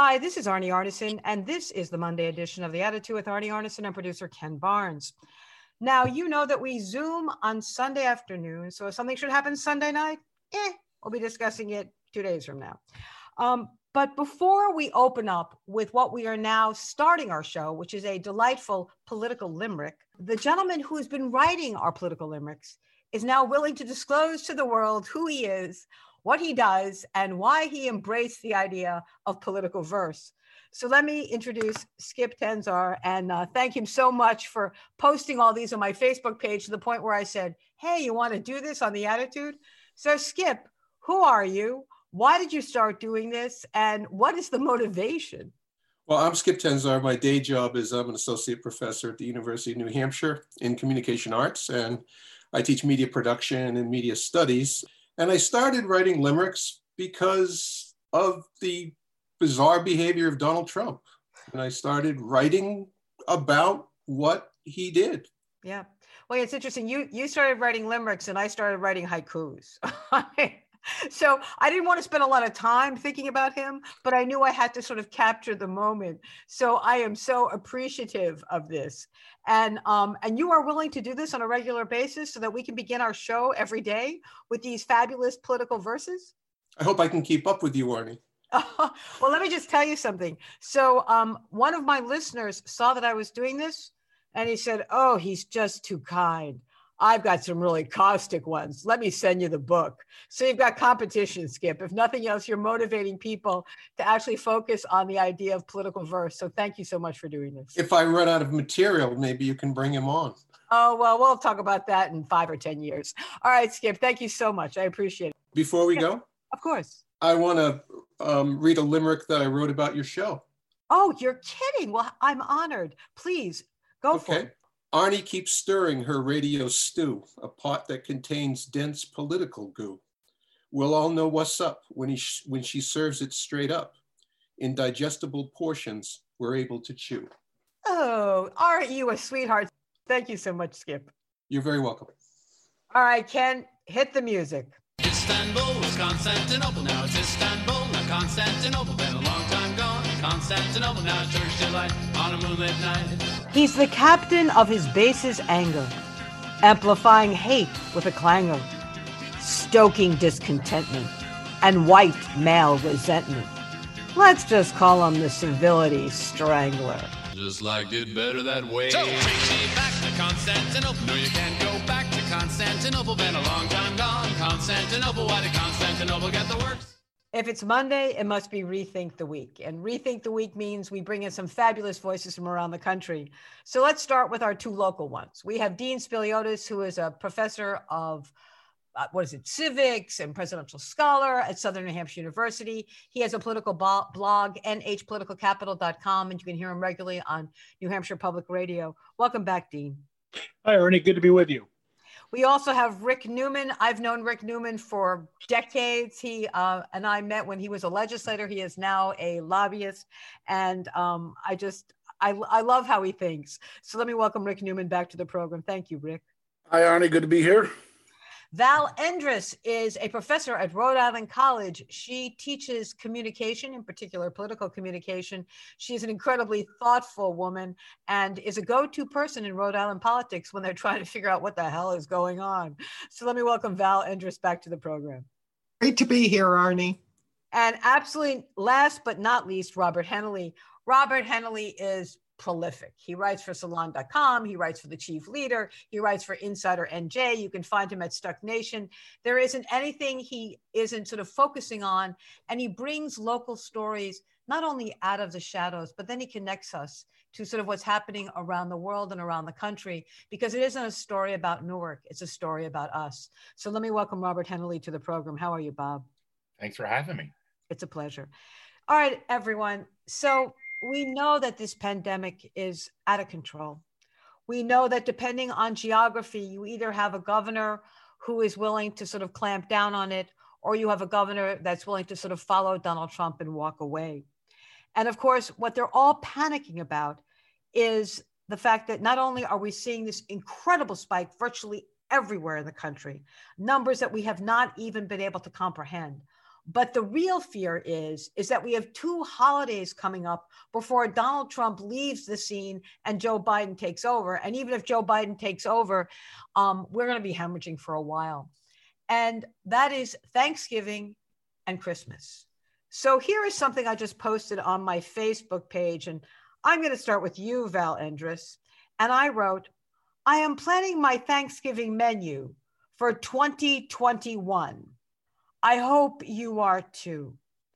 Hi, this is Arnie Arnesen, and this is the Monday edition of The Attitude with Arnie Arnesen and producer Ken Barnes. Now, you know that we Zoom on Sunday afternoon, so if something should happen Sunday night, we'll be discussing it 2 days from now. But before we open up with what we are now starting our show, which is a delightful political limerick, the gentleman who has been writing our political limericks is now willing to disclose to the world who he is, what he does, and why he embraced the idea of political verse. So let me introduce Skip Tenzar and thank him so much for posting all these on my Facebook page to the point where I said, hey, you want to do this on The Attitude? So Skip, who are you? Why did you start doing this? And what is the motivation? Well, I'm Skip Tenzar. My day job is I'm an associate professor at the University of New Hampshire in communication arts, and I teach media production and media studies. And I started writing limericks because of the bizarre behavior of Donald Trump. And I started writing about what he did. Yeah. Well, it's interesting. You started writing limericks and I started writing haikus. So I didn't want to spend a lot of time thinking about him, but I knew I had to sort of capture the moment. So I am so appreciative of this. And you are willing to do this on a regular basis so that we can begin our show every day with these fabulous political verses? I hope I can keep up with you, Arnie. Well, let me just tell you something. So one of my listeners saw that I was doing this and he said, oh, he's just too kind. I've got some really caustic ones. Let me send you the book. So you've got competition, Skip. If nothing else, you're motivating people to actually focus on the idea of political verse. So thank you so much for doing this. If I run out of material, maybe you can bring him on. Oh, well, we'll talk about that in 5 or 10 years. All right, Skip, thank you so much. I appreciate it. Before we go? Of course. I want to read a limerick that I wrote about your show. Oh, you're kidding. Well, I'm honored. Please, go for it. Arnie keeps stirring her radio stew, a pot that contains dense political goo. We'll all know what's up when she serves it straight up. In digestible portions, we're able to chew. Oh, aren't you a sweetheart? Thank you so much, Skip. You're very welcome. All right, Ken, hit the music. Istanbul was Constantinople, now it's Istanbul, not Constantinople, been a long time gone. Constantinople, now it's Turkish delight on a moonlit night. He's the captain of his base's anger, amplifying hate with a clangor, stoking discontentment and white male resentment. Let's just call him the civility strangler. Just liked it better that way. So take me back to Constantinople. No, you can't go back to Constantinople. Been a long time gone. Constantinople, why did Constantinople get the works? If it's Monday, it must be Rethink the Week. And Rethink the Week means we bring in some fabulous voices from around the country. So let's start with our 2 local ones. We have Dean Spiliotis, who is a professor of civics and presidential scholar at Southern New Hampshire University. He has a political blog, nhpoliticalcapital.com, and you can hear him regularly on New Hampshire Public Radio. Welcome back, Dean. Hi, Ernie. Good to be with you. We also have Rick Newman. I've known Rick Newman for decades. He and I met when he was a legislator. He is now a lobbyist. And I love how he thinks. So let me welcome Rick Newman back to the program. Thank you, Rick. Hi, Arnie. Good to be here. Val Endres is a professor at Rhode Island College. She teaches communication, in particular political communication. She's an incredibly thoughtful woman and is a go-to person in Rhode Island politics when they're trying to figure out what the hell is going on. So let me welcome Val Endres back to the program. Great to be here, Arnie. And absolutely last but not least, Robert Hennelly. Robert Hennelly is prolific. He writes for Salon.com. He writes for The Chief Leader. He writes for Insider NJ. You can find him at Stuck Nation. There isn't anything he isn't sort of focusing on. And he brings local stories, not only out of the shadows, but then he connects us to sort of what's happening around the world and around the country, because it isn't a story about Newark. It's a story about us. So let me welcome Robert Hennelly to the program. How are you, Bob? Thanks for having me. It's a pleasure. All right, everyone. So we know that this pandemic is out of control. We know that depending on geography, you either have a governor who is willing to sort of clamp down on it, or you have a governor that's willing to sort of follow Donald Trump and walk away. And of course, what they're all panicking about is the fact that not only are we seeing this incredible spike virtually everywhere in the country, numbers that we have not even been able to comprehend, But the real fear is that we have 2 holidays coming up before Donald Trump leaves the scene and Joe Biden takes over. And even if Joe Biden takes over, we're going to be hemorrhaging for a while. And that is Thanksgiving and Christmas. So here is something I just posted on my Facebook page. And I'm going to start with you, Val Endres. And I wrote, I am planning my Thanksgiving menu for 2021. I hope you are too.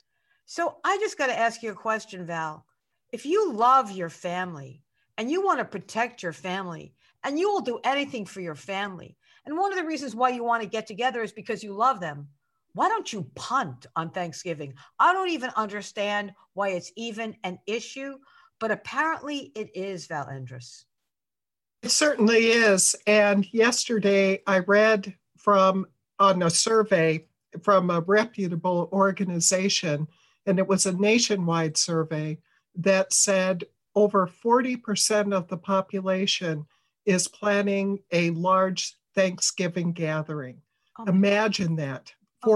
So I just got to ask you a question, Val. If you love your family and you want to protect your family and you will do anything for your family, and one of the reasons why you want to get together is because you love them, why don't you punt on Thanksgiving? I don't even understand why it's even an issue, but apparently it is, Val Endres. It certainly is. And yesterday I read on a survey from a reputable organization, and it was a nationwide survey that said over 40% of the population is planning a large Thanksgiving gathering. Imagine that,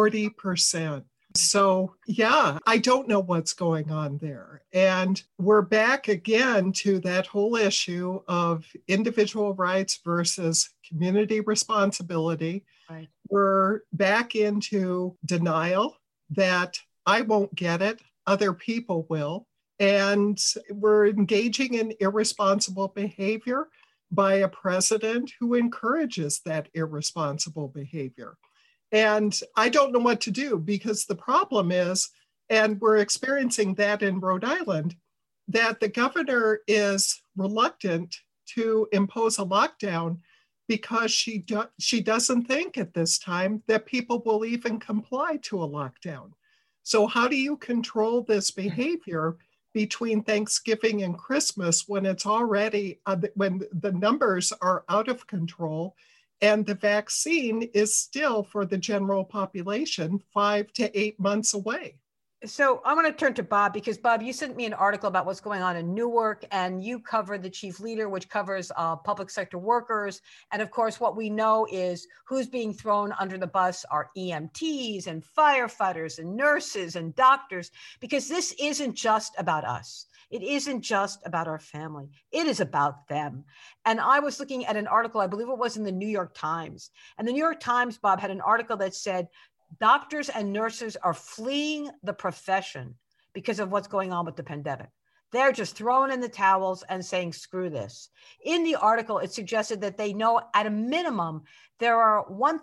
40%. So yeah, I don't know what's going on there. And we're back again to that whole issue of individual rights versus community responsibility. Right. We're back into denial that I won't get it, other people will. And we're engaging in irresponsible behavior by a president who encourages that irresponsible behavior. And I don't know what to do, because the problem is, and we're experiencing that in Rhode Island, that the governor is reluctant to impose a lockdown because she doesn't think at this time that people will even comply to a lockdown. So how do you control this behavior between Thanksgiving and Christmas when it's already, when the numbers are out of control and the vaccine is still for the general population 5 to 8 months away? So I'm going to turn to Bob, because Bob, you sent me an article about what's going on in Newark, and you cover the chief leader, which covers public sector workers. And of course, what we know is who's being thrown under the bus are EMTs and firefighters and nurses and doctors, because this isn't just about us. It isn't just about our family. It is about them. And I was looking at an article, I believe it was in the New York Times. And the New York Times, Bob, had an article that said, doctors and nurses are fleeing the profession because of what's going on with the pandemic. They're just throwing in the towels and saying, screw this. In the article, it suggested that they know at a minimum, there are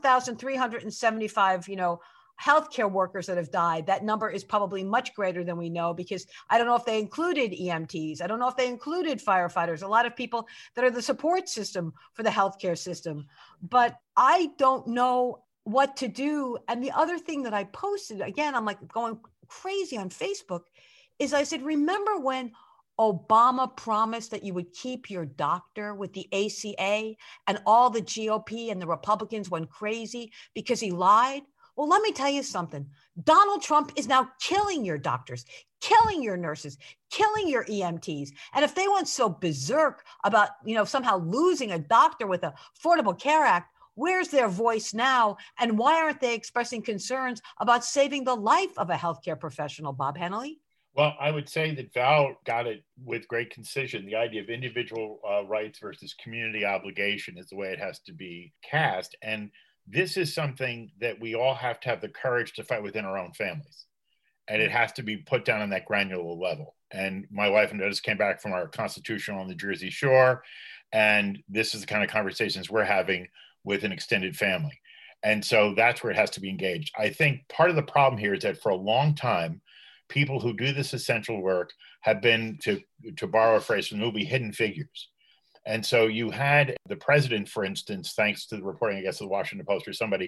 1,375, healthcare workers that have died. That number is probably much greater than we know, because I don't know if they included EMTs. I don't know if they included firefighters, a lot of people that are the support system for the healthcare system. But I don't know what to do. And the other thing that I posted, again, I'm like going crazy on Facebook, is I said, remember when Obama promised that you would keep your doctor with the ACA, and all the GOP and the Republicans went crazy because he lied? Well, let me tell you something. Donald Trump is now killing your doctors, killing your nurses, killing your EMTs. And if they went so berserk about, somehow losing a doctor with the Affordable Care Act, where's their voice now? And why aren't they expressing concerns about saving the life of a healthcare professional, Bob Hennelly? Well, I would say that Val got it with great concision. The idea of individual rights versus community obligation is the way it has to be cast. And this is something that we all have to have the courage to fight within our own families. And it has to be put down on that granular level. And my wife and I just came back from our constitutional on the Jersey Shore. And this is the kind of conversations we're having with an extended family. And so that's where it has to be engaged. I think part of the problem here is that for a long time, people who do this essential work have been, to borrow a phrase from the movie, hidden figures. And so you had the president, for instance, thanks to the reporting, I guess, of the Washington Post or somebody,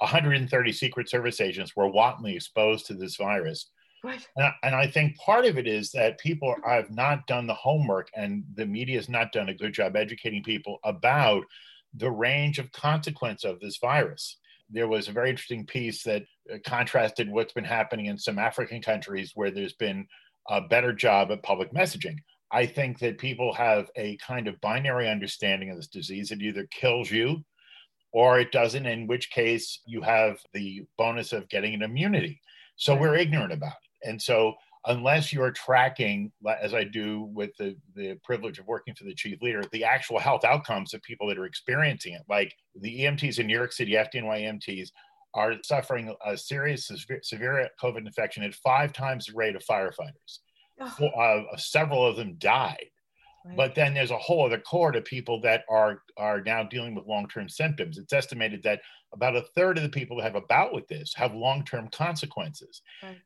130 Secret Service agents were wantonly exposed to this virus. Right. And I think part of it is that people have not done the homework, and the media has not done a good job educating people about the range of consequence of this virus. There was a very interesting piece that contrasted what's been happening in some African countries where there's been a better job at public messaging. I think that people have a kind of binary understanding of this disease. It either kills you or it doesn't, in which case you have the bonus of getting an immunity. So Right. we're ignorant about it. And so unless you're tracking, as I do with the privilege of working for the chief leader, the actual health outcomes of people that are experiencing it, like the EMTs in New York City, FDNY EMTs, are suffering a serious, severe COVID infection at 5 times the rate of firefighters. Several of them died. Right. But then there's a whole other cohort of people that are now dealing with long-term symptoms. It's estimated that about a third of the people that have a bout with this have long-term consequences. Right.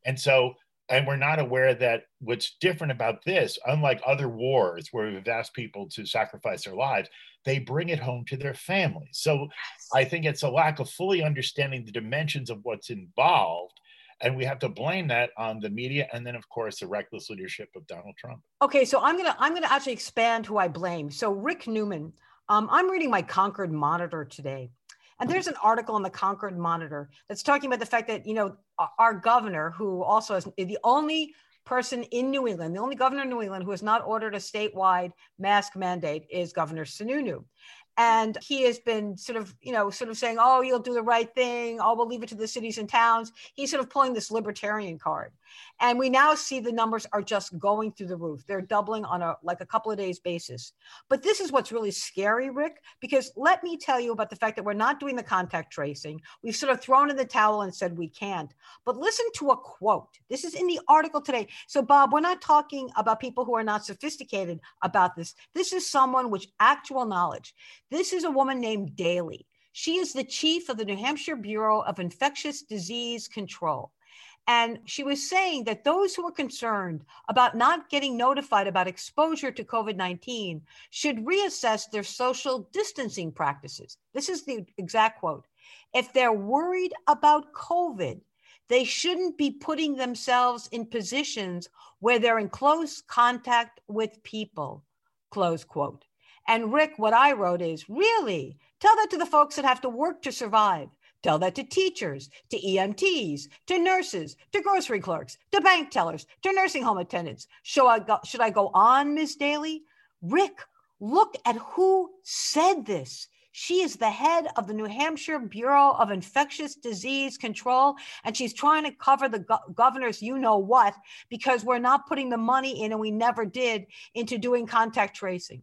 And we're not aware that what's different about this, unlike other wars where we've asked people to sacrifice their lives, they bring it home to their families. So I think it's a lack of fully understanding the dimensions of what's involved. And we have to blame that on the media and then, of course, the reckless leadership of Donald Trump. Okay, so I'm gonna actually expand who I blame. So Rick Newman, I'm reading my Concord Monitor today, and there's an article in the Concord Monitor that's talking about the fact that, you know, our governor, who also is the only person in New England, the only governor in New England who has not ordered a statewide mask mandate is Governor Sununu. And he has been sort of saying, oh, you'll do the right thing. Oh, we'll leave it to the cities and towns. He's sort of pulling this libertarian card. And we now see the numbers are just going through the roof. They're doubling on a couple of days basis. But this is what's really scary, Rick, because let me tell you about the fact that we're not doing the contact tracing. We've sort of thrown in the towel and said we can't. But listen to a quote. This is in the article today. So, Bob, we're not talking about people who are not sophisticated about this. This is someone with actual knowledge. This is a woman named Daly. She is the chief of the New Hampshire Bureau of Infectious Disease Control. And she was saying that those who are concerned about not getting notified about exposure to COVID-19 should reassess their social distancing practices. This is the exact quote. If they're worried about COVID, they shouldn't be putting themselves in positions where they're in close contact with people, close quote. And Rick, what I wrote is, really, tell that to the folks that have to work to survive. Tell that to teachers, to EMTs, to nurses, to grocery clerks, to bank tellers, to nursing home attendants. Should I go on, Ms. Daly? Rick, look at who said this. She is the head of the New Hampshire Bureau of Infectious Disease Control, and she's trying to cover the governor's you-know-what because we're not putting the money in, and we never did, into doing contact tracing.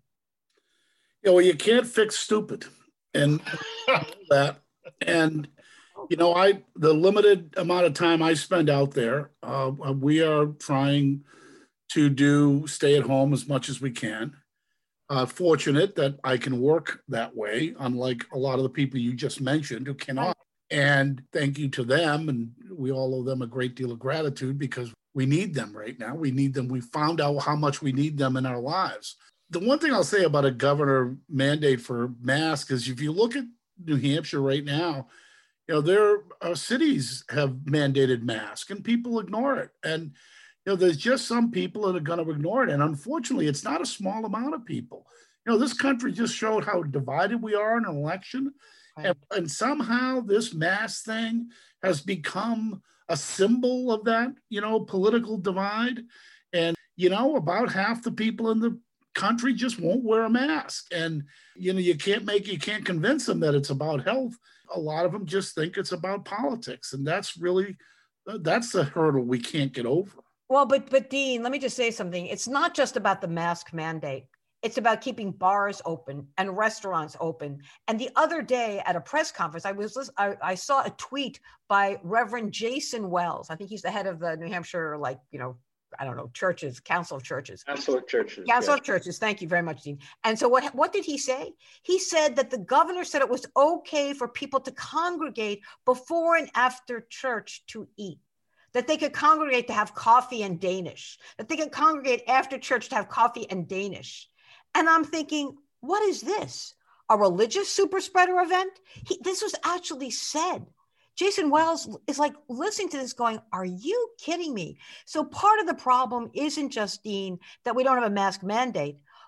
Yeah, well, you can't fix stupid, and that. And, you know, the limited amount of time I spend out there, we are trying to stay at home as much as we can. Fortunate that I can work that way, unlike a lot of the people you just mentioned who cannot. And thank you to them. And we all owe them a great deal of gratitude because we need them right now. We need them. We found out how much we need them in our lives. The one thing I'll say about a governor mandate for masks is if you look at New Hampshire right now, you know, there are cities have mandated masks and people ignore it. And, you know, there's just some people that are going to ignore it. And unfortunately, it's not a small amount of people. You know, this country just showed how divided we are in an election. Right. And somehow this mask thing has become a symbol of that, you know, political divide. And, you know, about half the people in the country just won't wear a mask. And, you know, you can't convince them that it's about health. A lot of them just think it's about politics. And that's the hurdle we can't get over. Well, but Dean, let me just say something. It's not just about the mask mandate. It's about keeping bars open and restaurants open. And the other day at a press conference, I saw a tweet by Reverend Jason Wells. I think he's the head of the New Hampshire, churches, Council of Churches. Council of Churches. Council of Churches. Thank you very much, Dean. And so what did he say? He said that the governor said it was okay for people to congregate before and after church to eat, that they could congregate to have coffee and Danish, that they could congregate after church to have coffee and Danish. And I'm thinking, what is this? A religious super spreader event? This was actually said. Jason Wells is like listening to this going, are you kidding me? So part of the problem isn't just, Dean, that we don't have a mask mandate,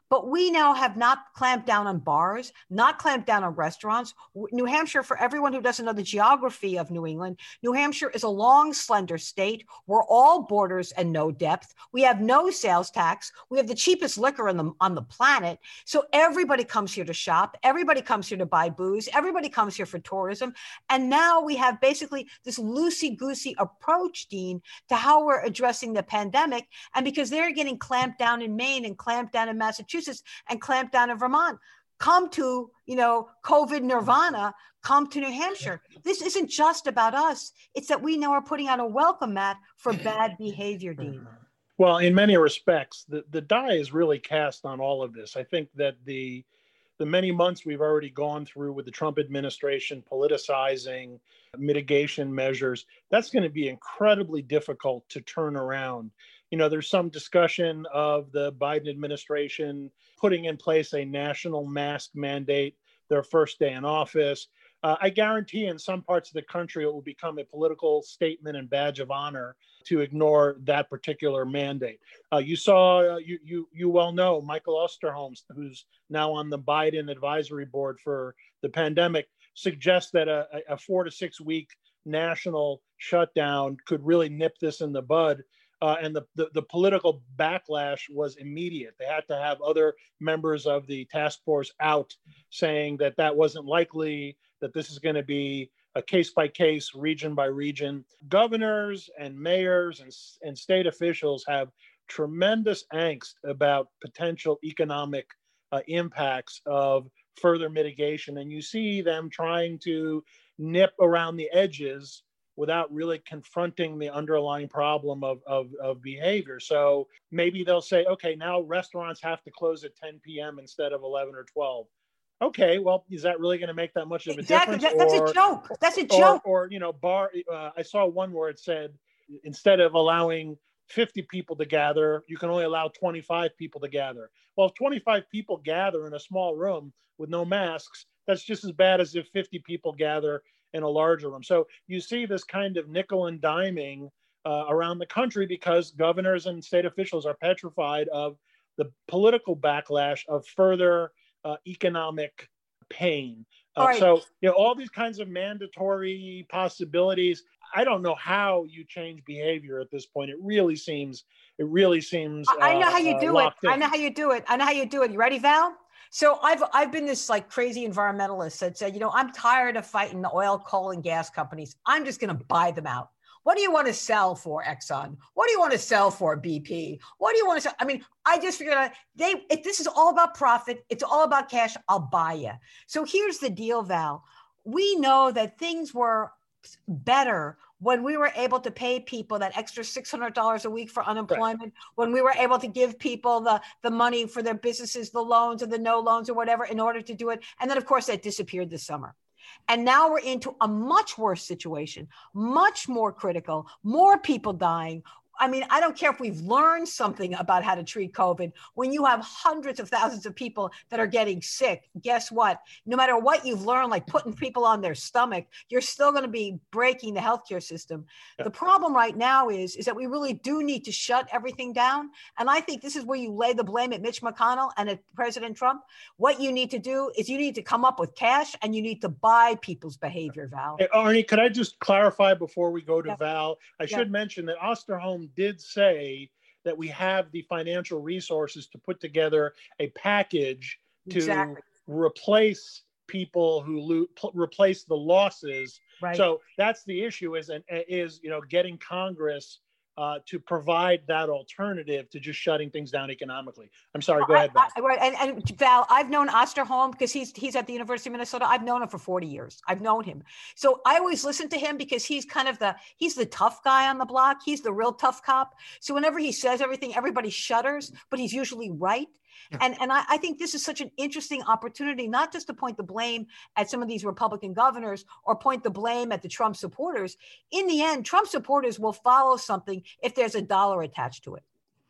But we now have not clamped down on bars, not clamped down on restaurants. New Hampshire, for everyone who doesn't know the geography of New England, New Hampshire is a long, slender state. We're all borders and no depth. We have no sales tax. We have the cheapest liquor on the planet. So everybody comes here to shop. Everybody comes here to buy booze. Everybody comes here for tourism. And now we have basically this loosey-goosey approach, Dean, to how we're addressing the pandemic. And because they're getting clamped down in Maine and clamped down in Massachusetts and clamped down in Vermont, come to, COVID nirvana, come to New Hampshire. This isn't just about us. It's that we now are putting out a welcome mat for bad behavior, Dean. Well, in many respects, the die is really cast on all of this. I think that the many months we've already gone through with the Trump administration politicizing mitigation measures, that's going to be incredibly difficult to turn around. There's some discussion of the Biden administration putting in place a national mask mandate their first day in office. I guarantee in some parts of the country it will become a political statement and badge of honor to ignore that particular mandate. You saw, you well know, Michael Osterholm, who's now on the Biden advisory board for the pandemic, suggests that a 4 to 6 week national shutdown could really nip this in the bud. And the political backlash was immediate. They had to have other members of the task force out saying that wasn't likely, that this is going to be a case by case, region by region. Governors and mayors and state officials have tremendous angst about potential economic impacts of further mitigation. And you see them trying to nip around the edges without really confronting the underlying problem of behavior. So maybe they'll say, okay, now restaurants have to close at 10 p.m. instead of 11 or 12. Okay, well, is that really going to make that much of a difference? That's a joke. That's a joke. Or bar. I saw one where it said, instead of allowing 50 people to gather, you can only allow 25 people to gather. Well, if 25 people gather in a small room with no masks, that's just as bad as if 50 people gather in a larger room. So you see this kind of nickel and diming around the country because governors and state officials are petrified of the political backlash of further economic pain. Right. So, all these kinds of mandatory possibilities, I don't know how you change behavior at this point. It really seems. I know how you do it. I know how you do it. You ready, Val? So I've been this like crazy environmentalist that said, I'm tired of fighting the oil, coal, and gas companies. I'm just going to buy them out. What do you want to sell for, Exxon? What do you want to sell for, BP? What do you want to sell? I mean, I just figured out if this is all about profit, it's all about cash, I'll buy you. So here's the deal, Val. We know that things were better when we were able to pay people that extra $600 a week for unemployment, right, when we were able to give people the money for their businesses, the loans or the no loans or whatever in order to do it. And then, of course, that disappeared this summer. And now we're into a much worse situation, much more critical, more people dying. I mean, I don't care if we've learned something about how to treat COVID. When you have hundreds of thousands of people that are getting sick, guess what? No matter what you've learned, like putting people on their stomach, you're still going to be breaking the healthcare system. Yeah. The problem right now is that we really do need to shut everything down. And I think this is where you lay the blame at Mitch McConnell and at President Trump. What you need to do is you need to come up with cash and you need to buy people's behavior, Val. Hey, Arnie, could I just clarify before we go to Val? I should mention that Osterholm did say that we have the financial resources to put together a package to replace people who replace the losses. Right. So that's the issue is getting Congress to provide that alternative to just shutting things down economically. I'm sorry, go ahead, Val. And Val, I've known Osterholm because he's at the University of Minnesota. I've known him for 40 years. I've known him. So I always listen to him because he's kind of he's the tough guy on the block. He's the real tough cop. So whenever he says everything, everybody shudders, but he's usually right. Yeah. And I think this is such an interesting opportunity, not just to point the blame at some of these Republican governors or point the blame at the Trump supporters. In the end, Trump supporters will follow something if there's a dollar attached to it.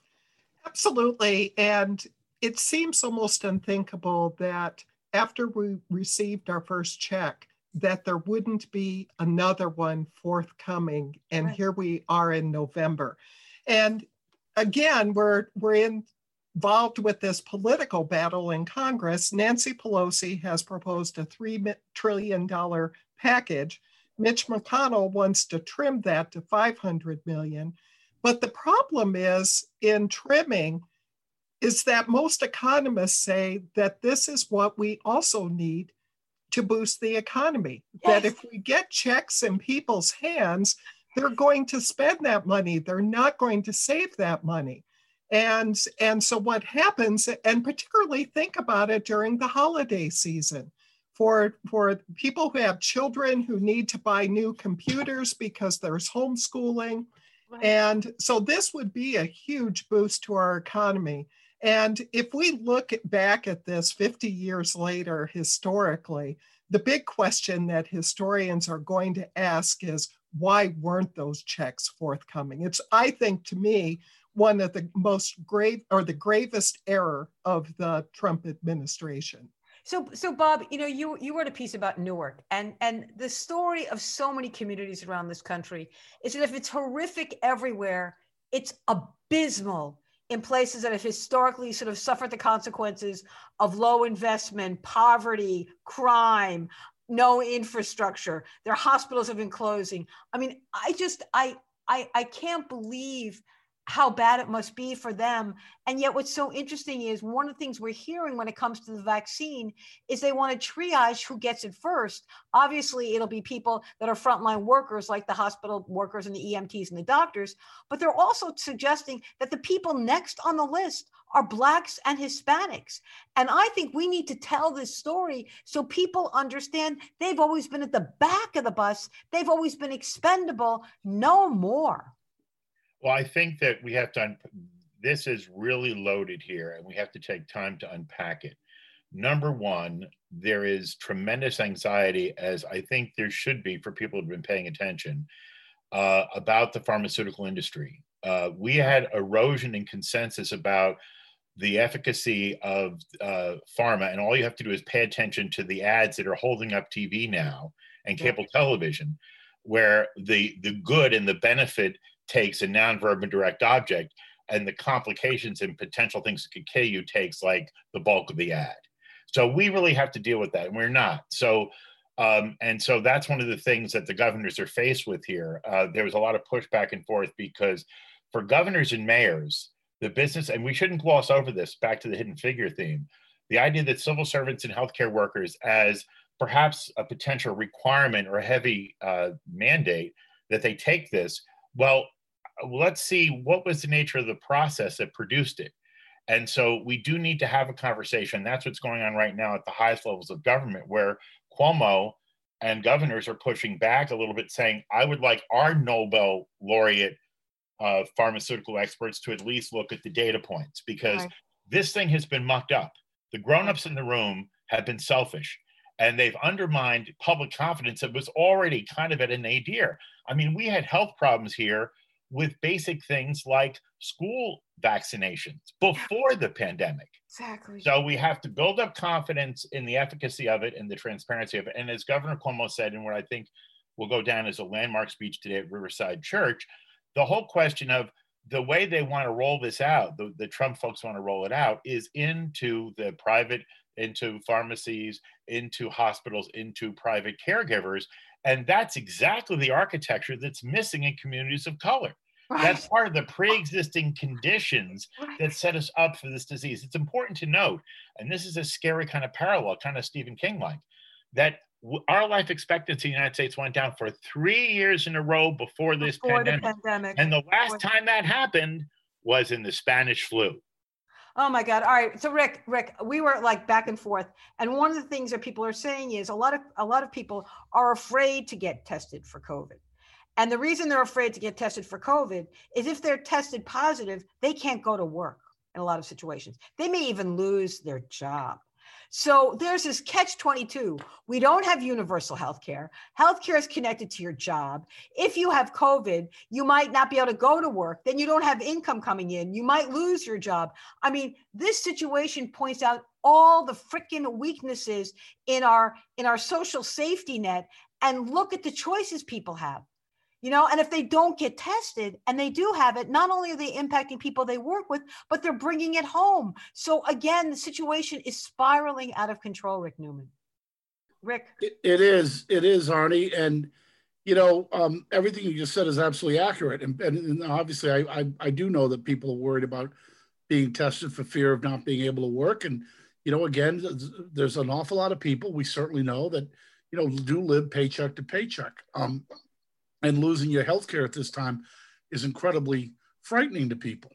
Absolutely. And it seems almost unthinkable that after we received our first check, that there wouldn't be another one forthcoming. And Here we are in November. And again, we're in involved with this political battle in Congress, Nancy Pelosi has proposed a $3 trillion package. Mitch McConnell wants to trim that to $500 million. But the problem is in trimming is that most economists say that this is what we also need to boost the economy. Yes. That if we get checks in people's hands, they're going to spend that money. They're not going to save that money. And so what happens, and particularly think about it during the holiday season, for people who have children who need to buy new computers because there's homeschooling. Right. And so this would be a huge boost to our economy. And if we look back at this 50 years later, historically, the big question that historians are going to ask is, why weren't those checks forthcoming? It's, I think, to me, one of the most grave or the gravest error of the Trump administration. So Bob, you wrote a piece about Newark, and the story of so many communities around this country is that if it's horrific everywhere, it's abysmal in places that have historically sort of suffered the consequences of low investment, poverty, crime, no infrastructure. Their hospitals have been closing. I mean, I can't believe how bad it must be for them. And yet what's so interesting is one of the things we're hearing when it comes to the vaccine is they want to triage who gets it first. Obviously, it'll be people that are frontline workers like the hospital workers and the EMTs and the doctors, but they're also suggesting that the people next on the list are Blacks and Hispanics. And I think we need to tell this story so people understand they've always been at the back of the bus. They've always been expendable, no more. Well, I think that we have to, this is really loaded here, and we have to take time to unpack it. Number one, there is tremendous anxiety, as I think there should be for people who've been paying attention, about the pharmaceutical industry. We had erosion in consensus about the efficacy of pharma, and all you have to do is pay attention to the ads that are holding up TV now and cable television, where the good and the benefit takes a noun, verb, and direct object, and the complications and potential things that could kill you takes like the bulk of the ad. So we really have to deal with that, and we're not. So, and so that's one of the things that the governors are faced with here. There was a lot of push back and forth because for governors and mayors, the business, and we shouldn't gloss over this, back to the hidden figure theme, the idea that civil servants and healthcare workers as perhaps a potential requirement or a heavy mandate that they take this, well, let's see what was the nature of the process that produced it. And so we do need to have a conversation. That's what's going on right now at the highest levels of government, where Cuomo and governors are pushing back a little bit, saying, I would like our Nobel laureate pharmaceutical experts to at least look at the data points, because this thing has been mucked up. The grownups in the room have been selfish, and they've undermined public confidence that was already kind of at a nadir. I mean, we had health problems here with basic things like school vaccinations before the pandemic. Exactly. So we have to build up confidence in the efficacy of it and the transparency of it. And as Governor Cuomo said, and what I think will go down as a landmark speech today at Riverside Church, the whole question of the way they want to roll this out, the Trump folks want to roll it out, is into the private, into pharmacies, into hospitals, into private caregivers. And that's exactly the architecture that's missing in communities of color. Right. That's part of the pre-existing conditions that set us up for this disease. It's important to note, and this is a scary kind of parallel, kind of Stephen King-like, that our life expectancy in the United States went down for 3 years in a row before this pandemic. And the last time that happened was in the Spanish flu. Oh my God. All right. So Rick, we were like back and forth. And one of the things that people are saying is a lot of people are afraid to get tested for COVID. And the reason they're afraid to get tested for COVID is if they're tested positive, they can't go to work in a lot of situations. They may even lose their job. So there's this catch-22. We don't have universal healthcare. Healthcare is connected to your job. If you have COVID, you might not be able to go to work. Then you don't have income coming in. You might lose your job. I mean, this situation points out all the freaking weaknesses in our social safety net. And look at the choices people have. And if they don't get tested and they do have it, not only are they impacting people they work with, but they're bringing it home. So again, the situation is spiraling out of control, Rick Newman. Rick. It is, Arnie. And, everything you just said is absolutely accurate. And obviously I do know that people are worried about being tested for fear of not being able to work. And, again, there's an awful lot of people, we certainly know, that, do live paycheck to paycheck. And losing your health care at this time is incredibly frightening to people.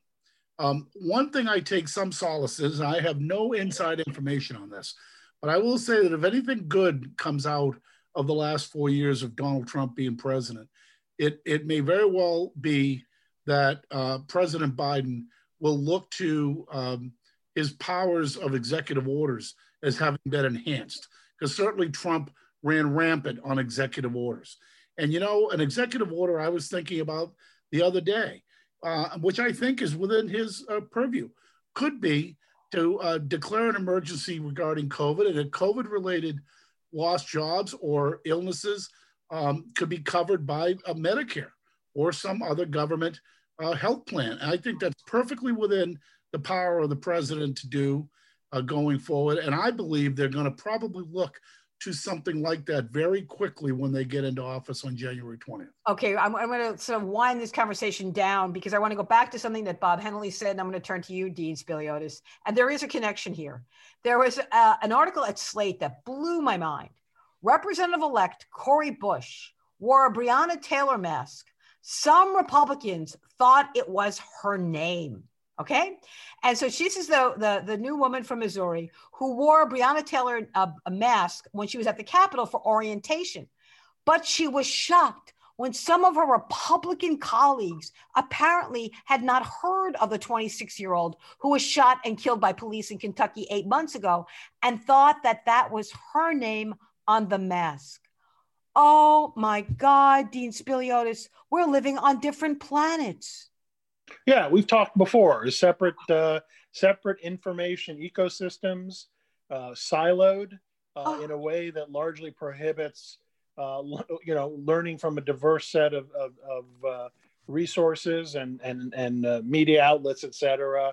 One thing I take some solace is, I have no inside information on this, but I will say that if anything good comes out of the last 4 years of Donald Trump being president, it may very well be that President Biden will look to his powers of executive orders as having been enhanced, because certainly Trump ran rampant on executive orders. And, an executive order I was thinking about the other day, which I think is within his purview, could be to declare an emergency regarding COVID, and that COVID-related lost jobs or illnesses could be covered by Medicare or some other government health plan. And I think that's perfectly within the power of the president to do going forward. And I believe they're going to probably look to something like that very quickly when they get into office on January 20th. Okay, I'm going to sort of wind this conversation down, because I want to go back to something that Bob Henley said, and I'm going to turn to you, Dean Spiliotis. And there is a connection here. There was an article at Slate that blew my mind. Representative-elect Cori Bush wore a Breonna Taylor mask. Some Republicans thought it was her name. Okay. And so this is the new woman from Missouri who wore a Breonna Taylor a mask when she was at the Capitol for orientation. But she was shocked when some of her Republican colleagues apparently had not heard of the 26-year-old who was shot and killed by police in Kentucky 8 months ago, and thought that that was her name on the mask. Oh my God, Dean Spiliotis, we're living on different planets. Yeah, we've talked before. Separate information ecosystems, siloed in a way that largely prohibits, learning from a diverse set of resources and media outlets, et cetera.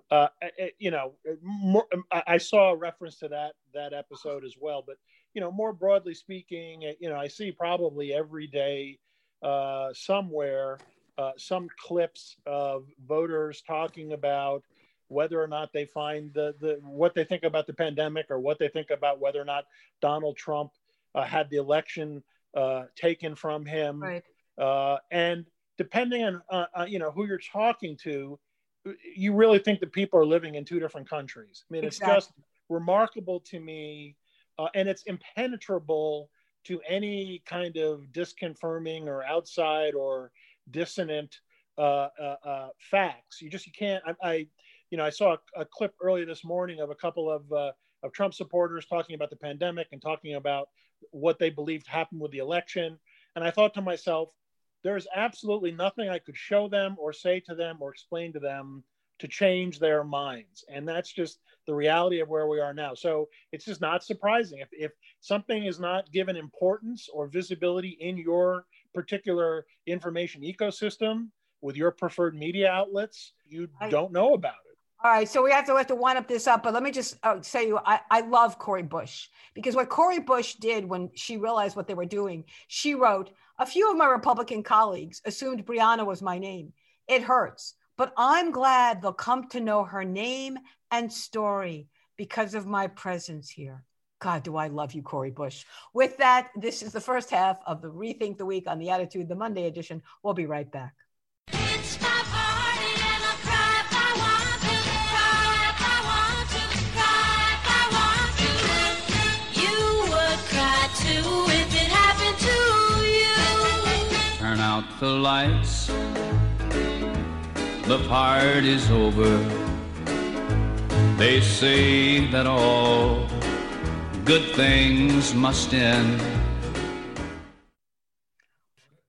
I saw a reference to that episode as well. But more broadly speaking, I see probably every day somewhere. Some clips of voters talking about whether or not they find what they think about the pandemic, or what they think about whether or not Donald Trump had the election taken from him. Right. And depending on who you're talking to, you really think that people are living in two different countries. I mean, Exactly. It's just remarkable to me, and it's impenetrable to any kind of disconfirming or outside or dissonant facts. You can't. I saw a clip earlier this morning of a couple of Trump supporters talking about the pandemic and talking about what they believed happened with the election. And I thought to myself, there's absolutely nothing I could show them or say to them or explain to them to change their minds. And that's just the reality of where we are now. So it's just not surprising. If something is not given importance or visibility in your particular information ecosystem with your preferred media outlets, you don't know about it. All right, so we have to wind up this up, but let me just say I love Cori Bush, because what Cori Bush did when she realized what they were doing, she wrote, "A few of my Republican colleagues assumed Breonna was my name. It hurts, but I'm glad they'll come to know her name and story because of my presence here." God, do I love you, Cori Bush. With that, this is the first half of the Rethink the Week on the Attitude, the Monday edition. We'll be right back. It's my party and I cry if I want to, cry if I want to, cry if I want to. You would cry too if it happened to you. Turn out the lights, the party's over. They say that all good things must end.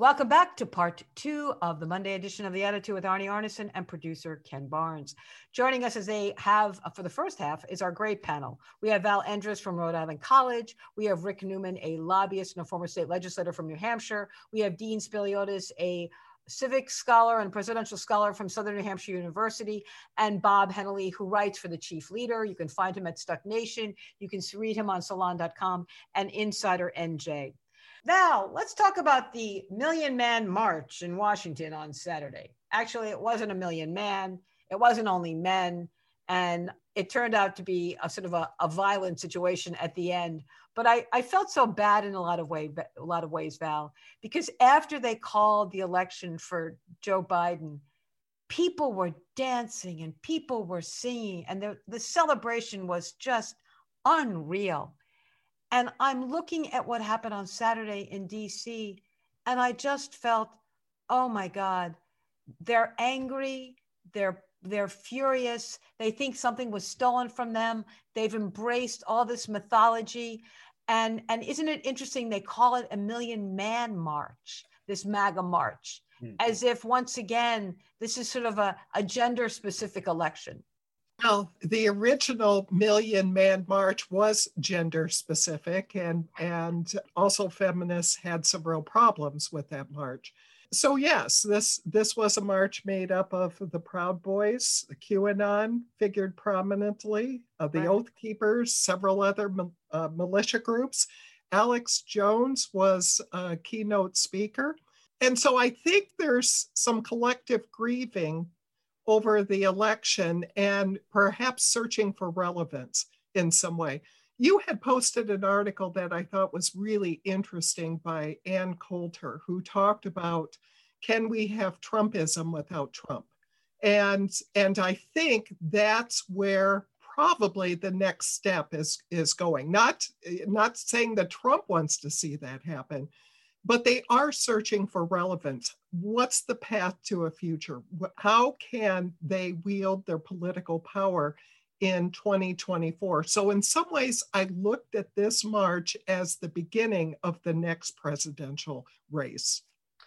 Welcome back to part 2 of the Monday edition of The Attitude with Arnie Arnesen and producer Ken Barnes. Joining us as they have for the first half is our great panel. We have Val Endres from Rhode Island College. We have Rick Newman, a lobbyist and a former state legislator from New Hampshire. We have Dean Spiliotis, a civic scholar and presidential scholar from Southern New Hampshire University, and Bob Hennelly, who writes for the Chief Leader. You can find him at Stuck Nation. You can read him on Salon.com and Insider NJ. Now, let's talk about the Million Man March in Washington on Saturday. Actually, it wasn't a million man. It wasn't only men. And it turned out to be a sort of a violent situation at the end. But I felt so bad in a lot of ways, Val, because after they called the election for Joe Biden, people were dancing and people were singing, and the celebration was just unreal. And I'm looking at what happened on Saturday in DC, and I just felt, oh my God, they're angry, they're furious, they think something was stolen from them, they've embraced all this mythology. And isn't it interesting, they call it a Million Man March, this MAGA march, as if once again, this is sort of a gender-specific election. Well, the original Million Man March was gender specific, and also feminists had some real problems with that march. So yes, this was a march made up of the Proud Boys. The QAnon figured prominently, the Right. Oath Keepers, several other militia groups. Alex Jones was a keynote speaker. And so I think there's some collective grieving over the election and perhaps searching for relevance in some way. You had posted an article that I thought was really interesting by Ann Coulter, who talked about, can we have Trumpism without Trump? And I think that's where probably the next step is going. Not saying that Trump wants to see that happen, but they are searching for relevance. What's the path to a future? How can they wield their political power in 2024? So in some ways, I looked at this march as the beginning of the next presidential race.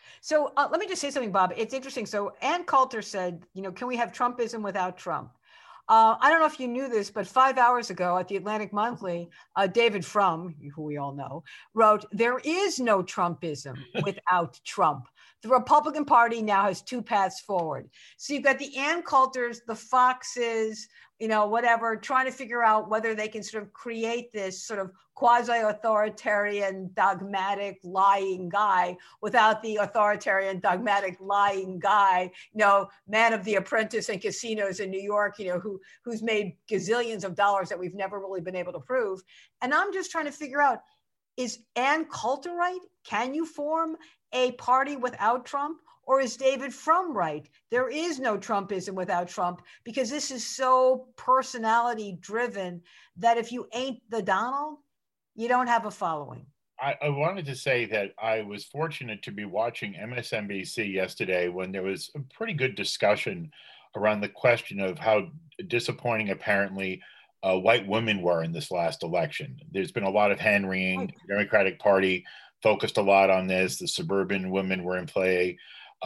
So let me just say something, Bob. It's interesting. So Ann Coulter said, can we have Trumpism without Trump? I don't know if you knew this, but 5 hours ago at the Atlantic Monthly, David Frum, who we all know, wrote, there is no Trumpism without Trump. The Republican Party now has two paths forward. So you've got the Ann Coulters, the Foxes, whatever, trying to figure out whether they can sort of create this sort of quasi-authoritarian, dogmatic, lying guy without the authoritarian, dogmatic, lying guy, man of The Apprentice and casinos in New York, who's made gazillions of dollars that we've never really been able to prove. And I'm just trying to figure out, is Ann Coulter right? Can you form a party without Trump? Or is David Frum right? There is no Trumpism without Trump, because this is so personality driven that if you ain't the Donald, you don't have a following. I wanted to say that I was fortunate to be watching MSNBC yesterday when there was a pretty good discussion around the question of how disappointing apparently white women were in this last election. There's been a lot of hand wringing. Right. The Democratic Party focused a lot on this. The suburban women were in play.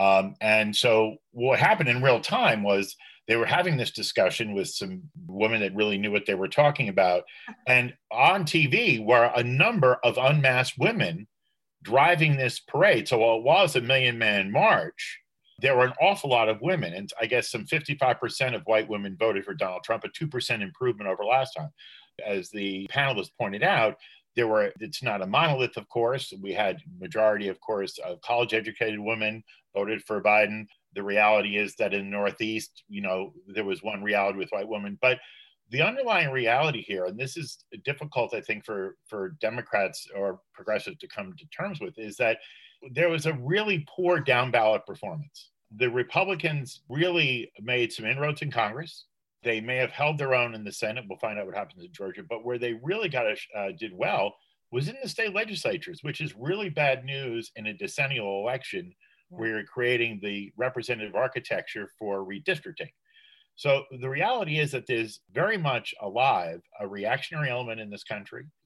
And so what happened in real time was they were having this discussion with some women that really knew what they were talking about. And on TV were a number of unmasked women driving this parade. So while it was a Million Man March, there were an awful lot of women. And I guess some 55% of white women voted for Donald Trump, a 2% improvement over last time. As the panelists pointed out, it's not a monolith, of course. We had majority, of course, of college-educated women voted for Biden. The reality is that in the Northeast, there was one reality with white women. But the underlying reality here, and this is difficult, I think, for Democrats or progressives to come to terms with, is that there was a really poor down-ballot performance. The Republicans really made some inroads in Congress. They may have held their own in the Senate. We'll find out what happens in Georgia. But where they really did well was in the state legislatures, which is really bad news in a decennial election where you're creating the representative architecture for redistricting. So the reality is that there's very much alive a reactionary element in this country.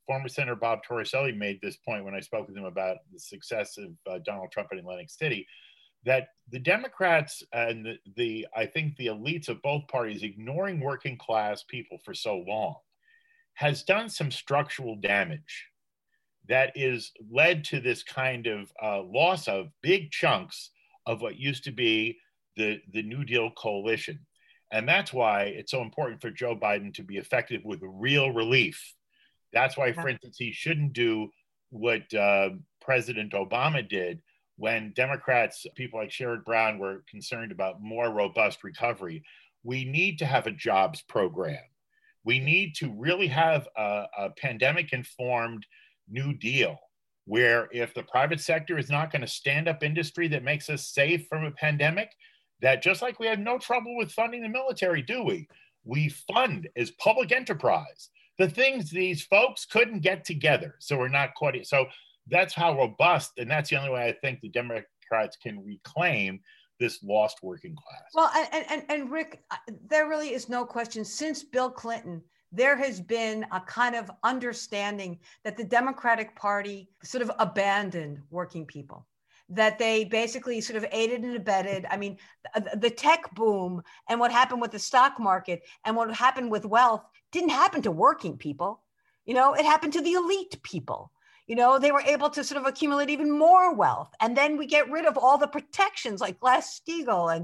former Senator Bob Torricelli made this point when I spoke with him about the success of Donald Trump in Atlantic City, that the Democrats and I think the elites of both parties ignoring working class people for so long has done some structural damage that is led to this kind of loss of big chunks of what used to be the New Deal coalition. And that's why it's so important for Joe Biden to be effective with real relief. That's why, for instance, he shouldn't do what President Obama did when Democrats, people like Sherrod Brown, were concerned about more robust recovery. We need to have a jobs program. We need to really have a pandemic-informed New Deal, where if the private sector is not going to stand up industry that makes us safe from a pandemic, that just like we have no trouble with funding the military, do we? We fund as public enterprise the things these folks couldn't get together. So we're not quite, so that's how robust, and that's the only way I think the Democrats can reclaim this lost working class. Well, and Rick, there really is no question. Since Bill Clinton, there has been a kind of understanding that the Democratic Party sort of abandoned working people, that they basically sort of aided and abetted. I mean, the tech boom and what happened with the stock market and what happened with wealth didn't happen to working people. You know, it happened to the elite people. You know, they were able to sort of accumulate even more wealth. And then we get rid of all the protections like Glass-Steagall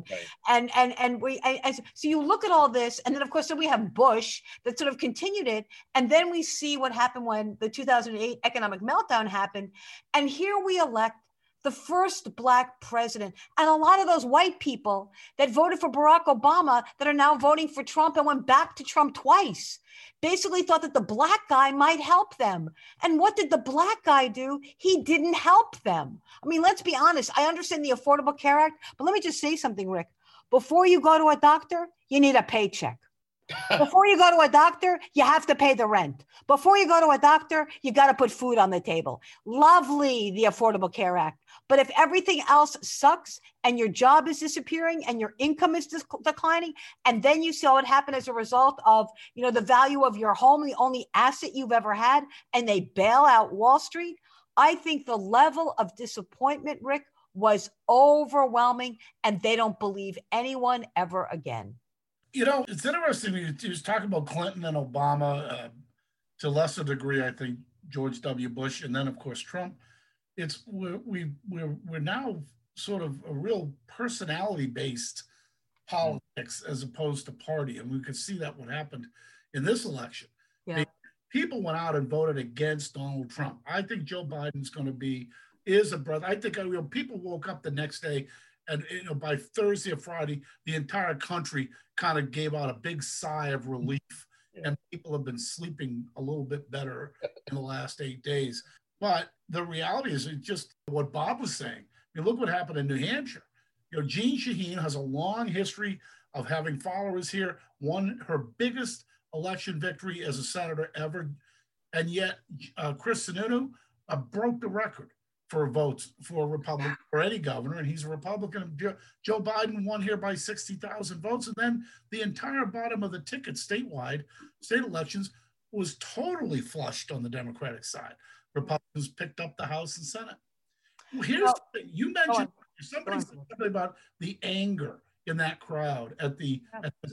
and so you look at all this, and then of course, then we have Bush that sort of continued it. And then we see what happened when the 2008 economic meltdown happened. And here we elect the first Black president. And a lot of those white people that voted for Barack Obama that are now voting for Trump and went back to Trump twice, basically thought that the Black guy might help them. And what did the Black guy do? He didn't help them. I mean, let's be honest. I understand the Affordable Care Act, but let me just say something, Rick. Before you go to a doctor, you need a paycheck. Before you go to a doctor, you have to pay the rent. Before you go to a doctor, you got to put food on the table. Lovely, the Affordable Care Act. But if everything else sucks and your job is disappearing and your income is declining, and then you saw it happen as a result of, you know, the value of your home, the only asset you've ever had, and they bail out Wall Street, I think the level of disappointment, Rick, was overwhelming, and they don't believe anyone ever again. You know, it's interesting. You was talking about Clinton and Obama, to a lesser degree, I think George W. Bush, and then of course Trump. We're now sort of a real personality-based politics as opposed to party, and we could see that what happened in this election. Yeah. People went out and voted against Donald Trump. I think Joe Biden's going to is a brother. I think people woke up the next day. And by Thursday or Friday, the entire country kind of gave out a big sigh of relief. Yeah. And people have been sleeping a little bit better in the last 8 days. But the reality is just what Bob was saying. I mean, look what happened in New Hampshire. You know, Jeanne Shaheen has a long history of having followers here, won her biggest election victory as a senator ever. And yet Chris Sununu broke the record for votes for a Republican or any governor, and he's a Republican. Joe Biden won here by 60,000 votes, and then the entire bottom of the ticket statewide, state elections, was totally flushed on the Democratic side. Republicans picked up the House and Senate. Well, here's the thing. You mentioned, somebody said something about the anger in that crowd at the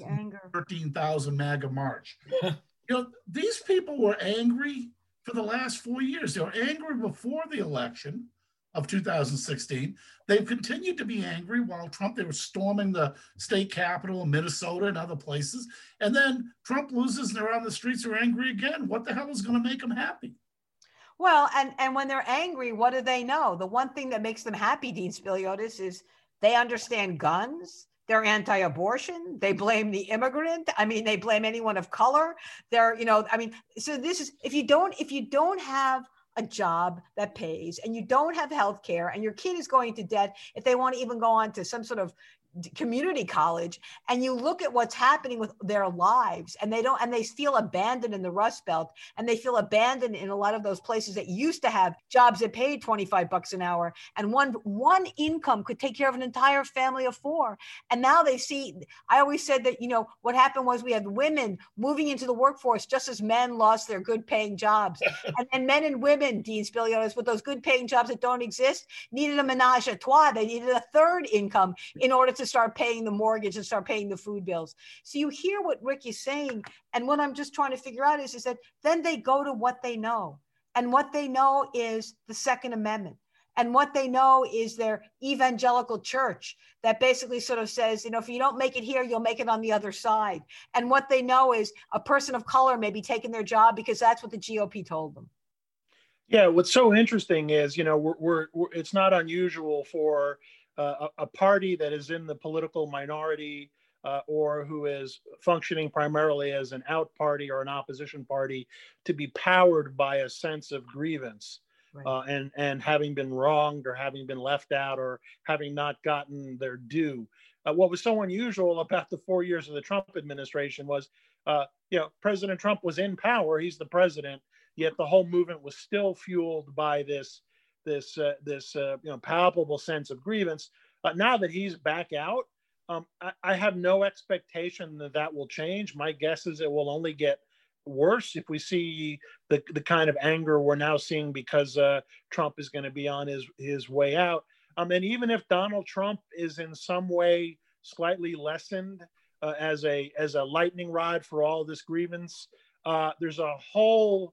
13,000 MAGA march. You know, these people were angry for the last 4 years. They were angry before the election of 2016. They've continued to be angry while they were storming the state capitol in Minnesota and other places. And then Trump loses and they're on the streets, are angry again. What the hell is going to make them happy? Well, and when they're angry, what do they know? The one thing that makes them happy, Dean Spiliotis, is they understand guns. They're anti-abortion. They blame the immigrant. I mean, they blame anyone of color. They're, you know, I mean, so this is, if you don't have a job that pays and you don't have health care and your kid is going to debt if they want to even go on to some sort of community college, and you look at what's happening with their lives, and they feel abandoned in the Rust Belt, and they feel abandoned in a lot of those places that used to have jobs that paid $25 an hour, and one income could take care of an entire family of 4. And now they see, I always said that, what happened was we had women moving into the workforce just as men lost their good paying jobs. And men and women, Dean Spiliotis, with those good paying jobs that don't exist, needed a menage a trois. They needed a third income in order to start paying the mortgage and start paying the food bills. So you hear what Rick is saying. And what I'm just trying to figure out is that then they go to what they know. And what they know is the Second Amendment. And what they know is their evangelical church that basically sort of says, if you don't make it here, you'll make it on the other side. And what they know is a person of color may be taking their job because that's what the GOP told them. Yeah, what's so interesting is, it's not unusual for a party that is in the political minority or who is functioning primarily as an out party or an opposition party to be powered by a sense of grievance. Right. And having been wronged or having been left out or having not gotten their due. What was so unusual about the 4 years of the Trump administration was, President Trump was in power. He's the president, yet the whole movement was still fueled by this palpable sense of grievance. Now that he's back out, I have no expectation that will change. My guess is it will only get worse if we see the kind of anger we're now seeing because Trump is going to be on his way out. And even if Donald Trump is in some way slightly lessened as a lightning rod for all this grievance, there's a whole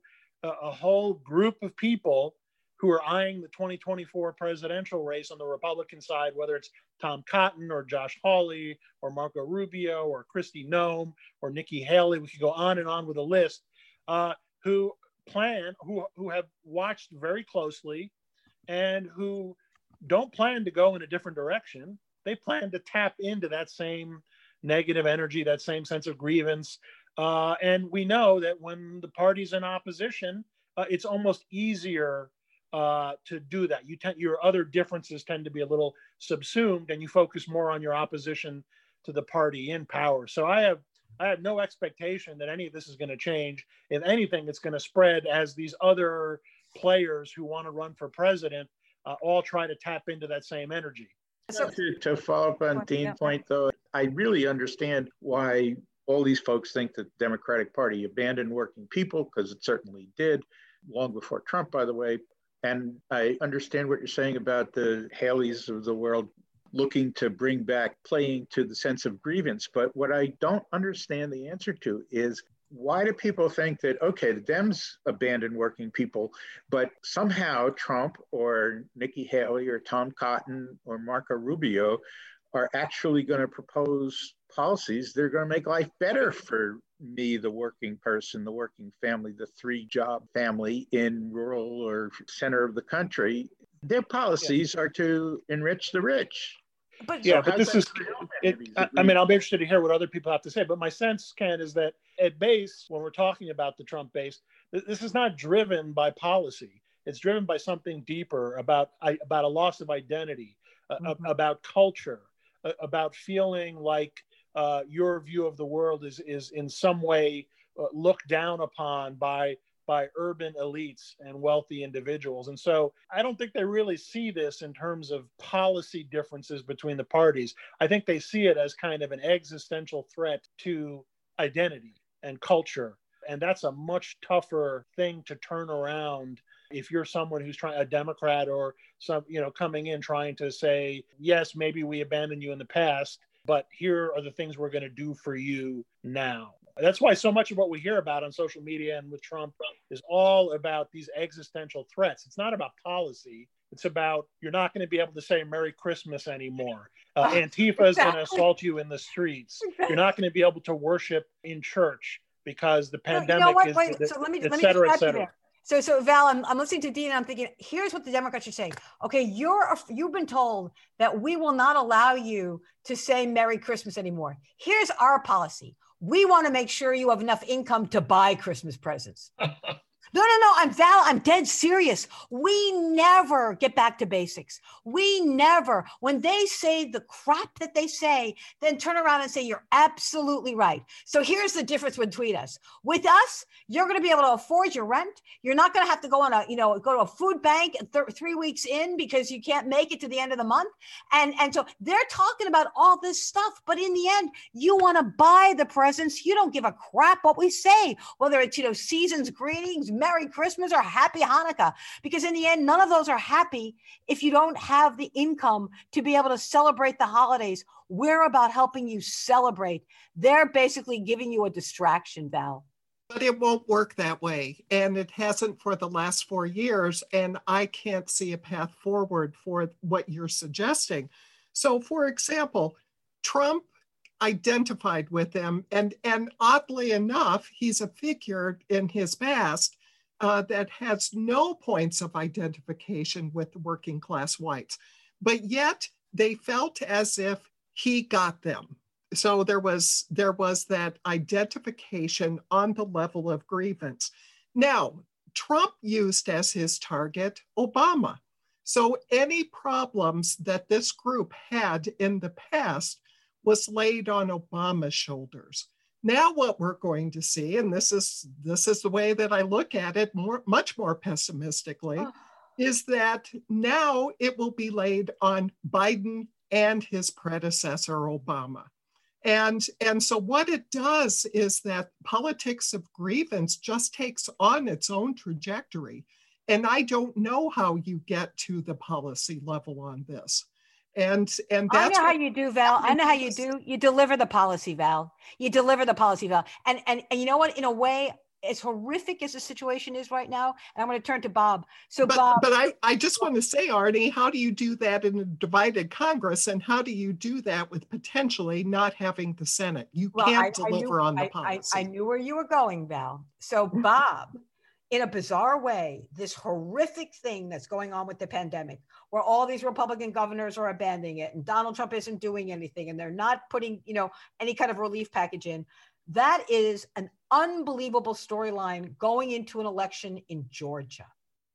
group of people who are eyeing the 2024 presidential race on the Republican side, whether it's Tom Cotton or Josh Hawley or Marco Rubio or Kristi Noem or Nikki Haley. We could go on and on with a list who have watched very closely and who don't plan to go in a different direction. They plan to tap into that same negative energy, that same sense of grievance. And we know that when the party's in opposition, it's almost easier to do that. Your other differences tend to be a little subsumed, and you focus more on your opposition to the party in power. So I have no expectation that any of this is going to change. If anything, it's going to spread as these other players who want to run for president all try to tap into that same energy. So, to follow up on Dean's point, though, I really understand why all these folks think that the Democratic Party abandoned working people, because it certainly did, long before Trump, by the way. And I understand what you're saying about the Haleys of the world looking to bring back playing to the sense of grievance. But what I don't understand the answer to is, why do people think that, okay, the Dems abandoned working people, but somehow Trump or Nikki Haley or Tom Cotton or Marco Rubio are actually going to propose policies that are going to make life better for me, the working person, the working family, the 3-job family in rural or center of the country? Their policies are to enrich the rich. But this is, I'll be interested to hear what other people have to say. But my sense, Ken, is that at base, when we're talking about the Trump base, this is not driven by policy. It's driven by something deeper about a loss of identity, about culture, about feeling like your view of the world is in some way looked down upon by urban elites and wealthy individuals. And so I don't think they really see this in terms of policy differences between the parties. I think they see it as kind of an existential threat to identity and culture. And that's a much tougher thing to turn around if you're someone who's a Democrat or coming in trying to say, yes, maybe we abandoned you in the past, but here are the things we're going to do for you now. That's why so much of what we hear about on social media and with Trump is all about these existential threats. It's not about policy. It's about, you're not going to be able to say Merry Christmas anymore. Antifa is going to assault you in the streets. You're not going to be able to worship in church because the pandemic et cetera. So Val, I'm listening to Dean and I'm thinking, here's what the Democrats are saying. Okay, you've been told that we will not allow you to say Merry Christmas anymore. Here's our policy. We want to make sure you have enough income to buy Christmas presents. No. I'm dead serious. We never get back to basics. We never, when they say the crap that they say, then turn around and say, you're absolutely right. So here's the difference between us. With us, you're going to be able to afford your rent. You're not going to have to go on go to a food bank 3 weeks in because you can't make it to the end of the month. And so they're talking about all this stuff, but in the end, you want to buy the presents. You don't give a crap what we say, whether it's, season's greetings, Merry Christmas, or Happy Hanukkah, because in the end, none of those are happy if you don't have the income to be able to celebrate the holidays. We're about helping you celebrate. They're basically giving you a distraction, Val. But it won't work that way. And it hasn't for the last 4 years. And I can't see a path forward for what you're suggesting. So, for example, Trump identified with them. And oddly enough, he's a figure in his past that has no points of identification with working class whites. But yet they felt as if he got them. So there was that identification on the level of grievance. Now, Trump used as his target Obama. So any problems that this group had in the past was laid on Obama's shoulders. Now what we're going to see, and this is the way that I look at it much more pessimistically, is that now it will be laid on Biden and his predecessor, Obama. And so what it does is that politics of grievance just takes on its own trajectory. And I don't know how you get to the policy level on this. And that's I know how you do, Val. I know how you do. You deliver the policy, Val. You deliver the policy, Val. And you know what? In a way, as horrific as the situation is right now, and I'm going to turn to Bob. So, Bob. But I just want to say, Arnie, how do you do that in a divided Congress? And how do you do that with potentially not having the Senate? You can't deliver on the policy. I knew where you were going, Val. So, Bob, in a bizarre way, this horrific thing that's going on with the pandemic, where all these Republican governors are abandoning it and Donald Trump isn't doing anything and they're not putting, any kind of relief package in, that is an unbelievable storyline going into an election in Georgia.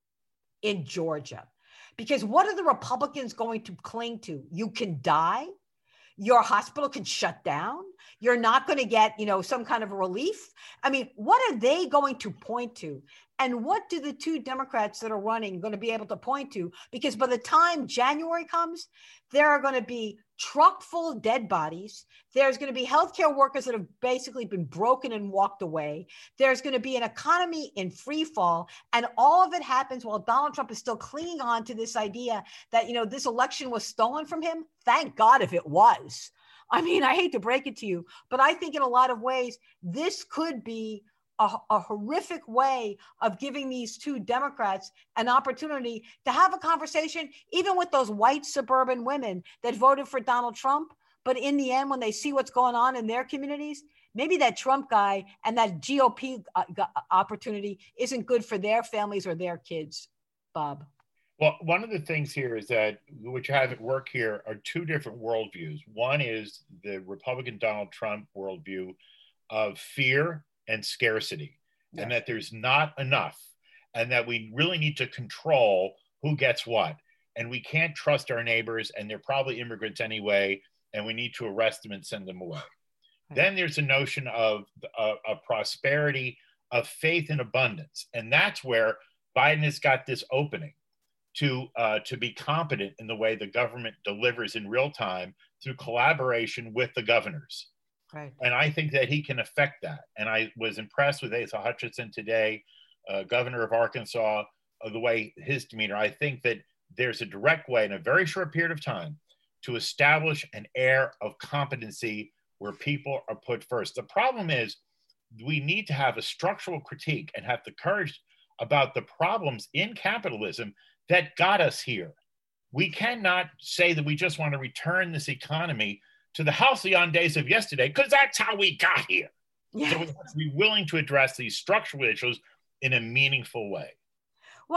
Because what are the Republicans going to cling to? You can die. Your hospital can shut down. You're not going to get, some kind of relief. I mean, what are they going to point to? And what do the two Democrats that are running going to be able to point to? Because by the time January comes, there are going to be truck full of dead bodies. There's going to be healthcare workers that have basically been broken and walked away. There's going to be an economy in free fall. And all of it happens while Donald Trump is still clinging on to this idea that, this election was stolen from him. Thank God if it was. I mean, I hate to break it to you, but I think in a lot of ways, this could be a horrific way of giving these two Democrats an opportunity to have a conversation, even with those white suburban women that voted for Donald Trump. But in the end, when they see what's going on in their communities, maybe that Trump guy and that GOP opportunity isn't good for their families or their kids, Bob. Well, one of the things here is that, which have at work here, are two different worldviews. One is the Republican Donald Trump worldview of fear and scarcity, yes, and that there's not enough, and that we really need to control who gets what. And we can't trust our neighbors, and they're probably immigrants anyway, and we need to arrest them and send them away. Right. Then there's a notion of a prosperity, of faith and abundance. And that's where Biden has got this opening to be competent in the way the government delivers in real time through collaboration with the governors. Right. And I think that he can affect that. And I was impressed with Asa Hutchinson today, governor of Arkansas, the way his demeanor. I think that there's a direct way in a very short period of time to establish an air of competency where people are put first. The problem is we need to have a structural critique and have the courage about the problems in capitalism that got us here. We cannot say that we just want to return this economy to the halcyon days of yesterday, because that's how we got here. Yeah. So we have to be willing to address these structural issues in a meaningful way. Well,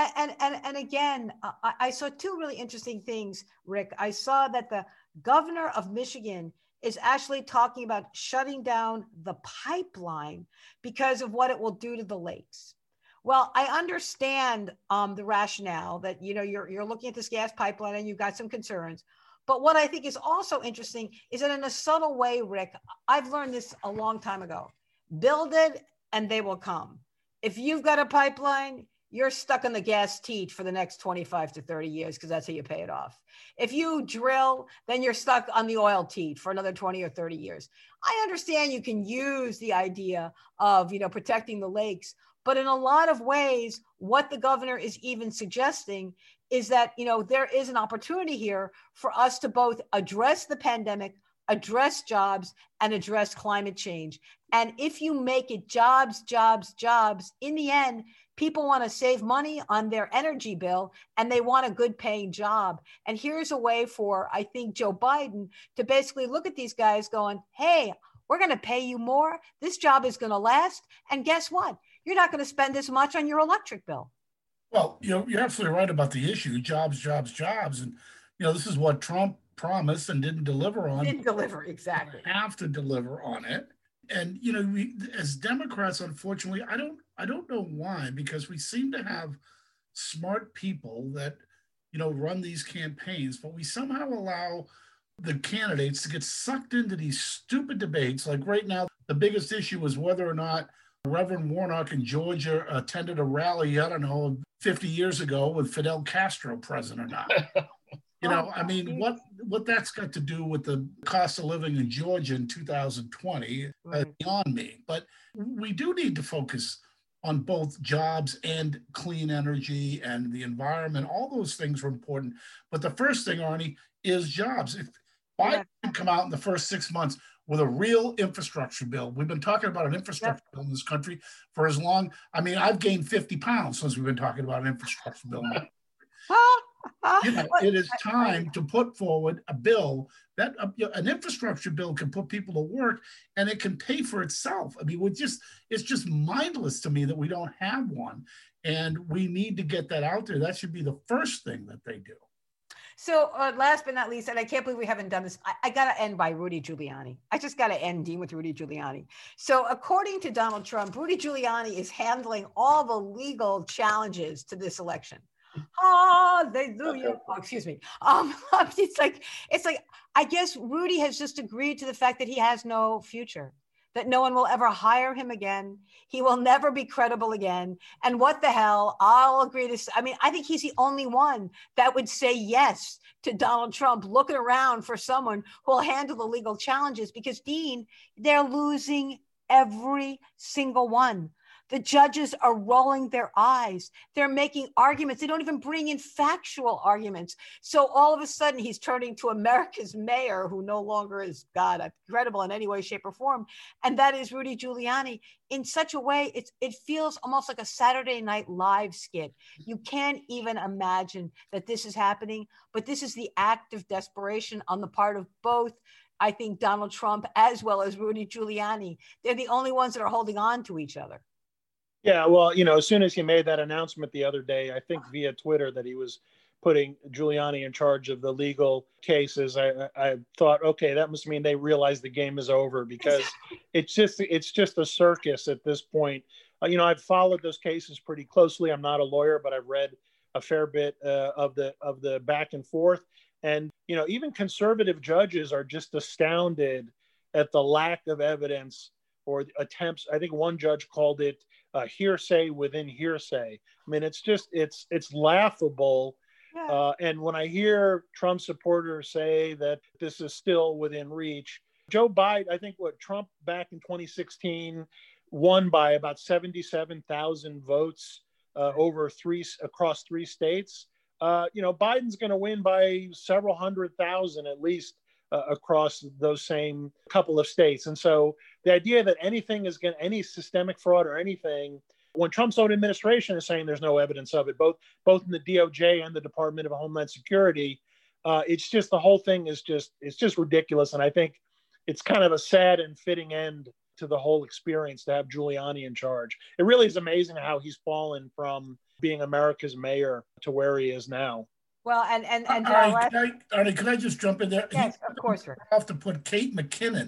and again, I saw two really interesting things, Rick. I saw that the governor of Michigan is actually talking about shutting down the pipeline because of what it will do to the lakes. Well, I understand the rationale that, you know, you're looking at this gas pipeline and you've got some concerns. But what I think is also interesting is that in a subtle way, Rick, I've learned this a long time ago. Build it and they will come. If you've got a pipeline, you're stuck on the gas teat for the next 25 to 30 years because that's how you pay it off. If you drill, then you're stuck on the oil teat for another 20 or 30 years. I understand you can use the idea of, you know, protecting the lakes, but in a lot of ways, what the governor is even suggesting is that, you know, there is an opportunity here for us to both address the pandemic, address jobs, and address climate change. And if you make it jobs, jobs, jobs, in the end, people want to save money on their energy bill and they want a good paying job. And here's a way for, I think, Joe Biden to basically look at these guys going, hey, we're going to pay you more. This job is going to last. And guess what? You're not going to spend as much on your electric bill. Well, you're absolutely right about the issue, jobs, jobs, jobs. And, you know, this is what Trump promised and didn't deliver on. Didn't deliver, exactly. Have to deliver on it. And, you know, we, as Democrats, unfortunately, I don't know why, because we seem to have smart people that, you know, run these campaigns, but we somehow allow the candidates to get sucked into these stupid debates. Like right now, the biggest issue is whether or not Reverend Warnock in Georgia attended a rally, I don't know, 50 years ago with Fidel Castro present or not. You know, I mean, what that's got to do with the cost of living in Georgia in 2020, beyond me. But we do need to focus on both jobs and clean energy and the environment. All those things are important. But the first thing, Arnie, is jobs. If Biden can come out in the first 6 months with a real infrastructure bill. We've been talking about an infrastructure bill in this country for as long. I mean, I've gained 50 pounds since we've been talking about an infrastructure bill. You know, it is time to put forward a bill that an infrastructure bill can put people to work and it can pay for itself. I mean, it's just mindless to me that we don't have one, and we need to get that out there. That should be the first thing that they do. So last but not least, and I can't believe we haven't done this, I got to end by Rudy Giuliani. I just got to end, Dean, with Rudy Giuliani. So according to Donald Trump, Rudy Giuliani is handling all the legal challenges to this election. Hallelujah. Oh, excuse me. It's like, I guess Rudy has just agreed to the fact that he has no future, that no one will ever hire him again. He will never be credible again. And what the hell, I'll agree to, I mean, I think he's the only one that would say yes to Donald Trump looking around for someone who will handle the legal challenges, because Dean, they're losing every single one. The judges are rolling their eyes. They're making arguments. They don't even bring in factual arguments. So all of a sudden, he's turning to America's mayor, who no longer is, God, credible in any way, shape, or form. And that is Rudy Giuliani. In such a way, it feels almost like a Saturday Night Live skit. You can't even imagine that this is happening. But this is the act of desperation on the part of both, I think, Donald Trump as well as Rudy Giuliani. They're the only ones that are holding on to each other. Yeah, well, you know, as soon as he made that announcement the other day, I think via Twitter, that he was putting Giuliani in charge of the legal cases, I thought, okay, that must mean they realize the game is over, because it's just a circus at this point. You know, I've followed those cases pretty closely. I'm not a lawyer, but I've read a fair bit of the back and forth. And, you know, even conservative judges are just astounded at the lack of evidence or attempts. I think one judge called it hearsay within hearsay. I mean, it's laughable. Yeah. And when I hear Trump supporters say that this is still within reach, Joe Biden, I think Trump back in 2016 won by about 77,000 votes across three states. You know, Biden's going to win by several 100,000 at least across those same couple of states. And so the idea that any systemic fraud or anything, when Trump's own administration is saying there's no evidence of it, both in the DOJ and the Department of Homeland Security, it's just, the whole thing is just ridiculous. And I think it's kind of a sad and fitting end to the whole experience to have Giuliani in charge. It really is amazing how he's fallen from being America's mayor to where he is now. Well, Arnie, can I just jump in there? Yes, of course, sir. I have to put Kate McKinnon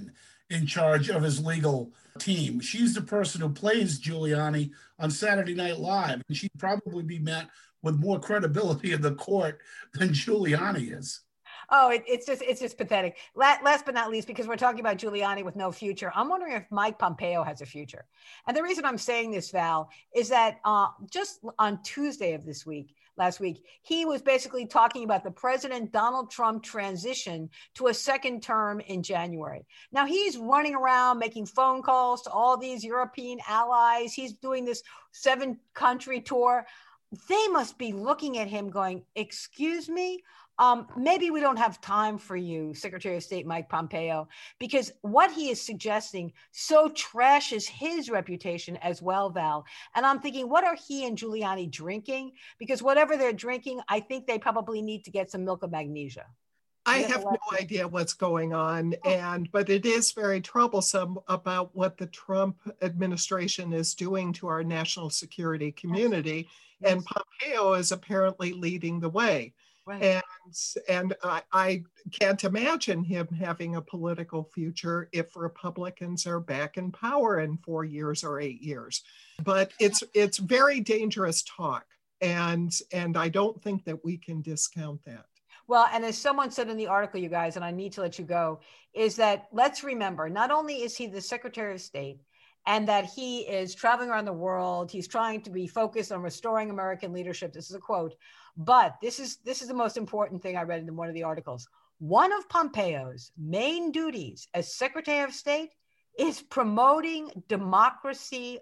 in charge of his legal team. She's the person who plays Giuliani on Saturday Night Live, and she'd probably be met with more credibility in the court than Giuliani is. Oh, it's just pathetic. Last but not least, because we're talking about Giuliani with no future, I'm wondering if Mike Pompeo has a future. And the reason I'm saying this, Val, is that just on Tuesday of last week, he was basically talking about the President Donald Trump transition to a second term in January. Now he's running around making phone calls to all these European allies. He's doing this 7-country tour. They must be looking at him going, excuse me, maybe we don't have time for you, Secretary of State Mike Pompeo, because what he is suggesting so trashes his reputation as well, Val. And I'm thinking, what are he and Giuliani drinking? Because whatever they're drinking, I think they probably need to get some milk of magnesia. I have no idea what's going on, but it is very troublesome about what the Trump administration is doing to our national security community. Yes. And Pompeo is apparently leading the way. Right. And I can't imagine him having a political future if Republicans are back in power in 4 years or 8 years. But it's very dangerous talk, and I don't think that we can discount that. Well, and as someone said in the article, you guys, and I need to let you go, is that let's remember, not only is he the Secretary of State, and that he is traveling around the world, he's trying to be focused on restoring American leadership. This is a quote, but this is the most important thing I read in one of the articles. One of Pompeo's main duties as Secretary of State is promoting democracy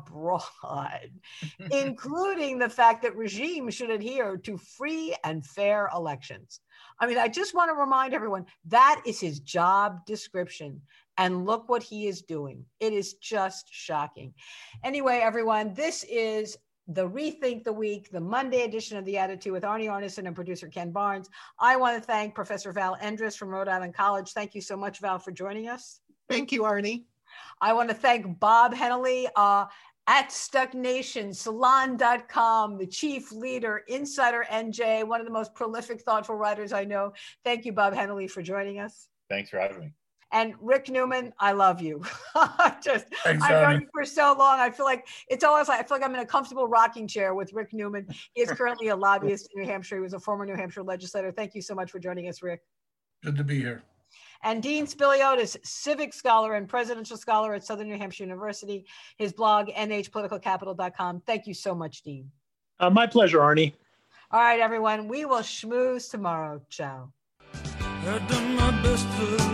abroad, including the fact that regimes should adhere to free and fair elections. I mean, I just want to remind everyone that is his job description. And look what he is doing. It is just shocking. Anyway, everyone, this is the Rethink the Week, the Monday edition of The Attitude with Arnie Arnesen and producer Ken Barnes. I want to thank Professor Val Endres from Rhode Island College. Thank you so much, Val, for joining us. Thank you, Arnie. I want to thank Bob Hennelly at StuckNation, Salon.com, the chief leader, Insider NJ, one of the most prolific, thoughtful writers I know. Thank you, Bob Hennelly, for joining us. Thanks for having me. And Rick Newman, I love you. I've known you for so long. I feel like I'm in a comfortable rocking chair with Rick Newman. He is currently a lobbyist in New Hampshire. He was a former New Hampshire legislator. Thank you so much for joining us, Rick. Good to be here. And Dean Spiliotis, civic scholar and presidential scholar at Southern New Hampshire University. His blog, nhpoliticalcapital.com. Thank you so much, Dean. My pleasure, Arnie. All right, everyone. We will schmooze tomorrow. Ciao. I've done my best for